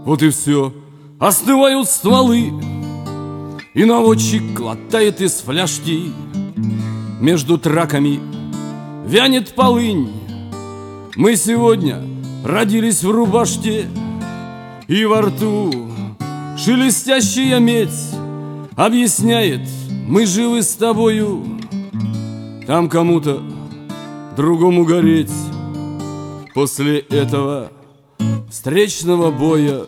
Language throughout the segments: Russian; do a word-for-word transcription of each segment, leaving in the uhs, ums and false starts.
Вот и все. Остывают стволы, и наводчик глотает из фляжки. Между траками вянет полынь. Мы сегодня родились в рубашке, и во рту шелестящая медь объясняет: мы живы с тобою. Там кому-то другому гореть после этого встречного боя.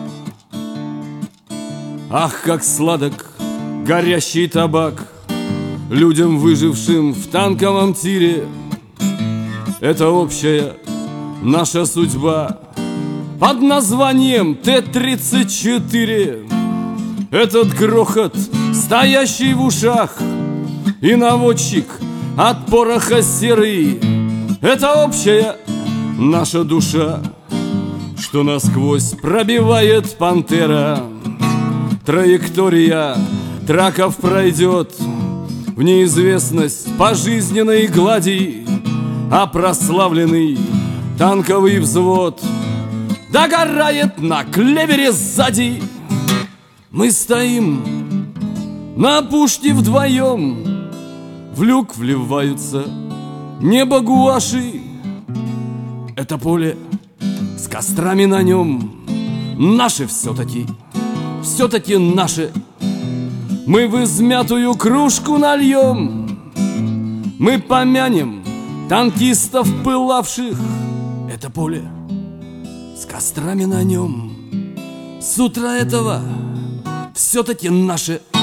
Ах, как сладок горящий табак людям, выжившим в танковом тире. Это общая наша судьба под названием Т тридцать четыре. Этот грохот, стоящий в ушах, и наводчик от пороха серый. Это общая наша душа, что насквозь пробивает пантера. Траектория траков пройдет в неизвестность пожизненной глади, а прославленный танковый взвод догорает на клевере сзади. Мы стоим на пушке вдвоем, в люк вливаются небо гуаши. Это поле с кострами на нем наше все-таки, все-таки наше. Мы в измятую кружку нальем, мы помянем танкистов пылавших. Это поле с кострами на нем с утра этого все-таки наше.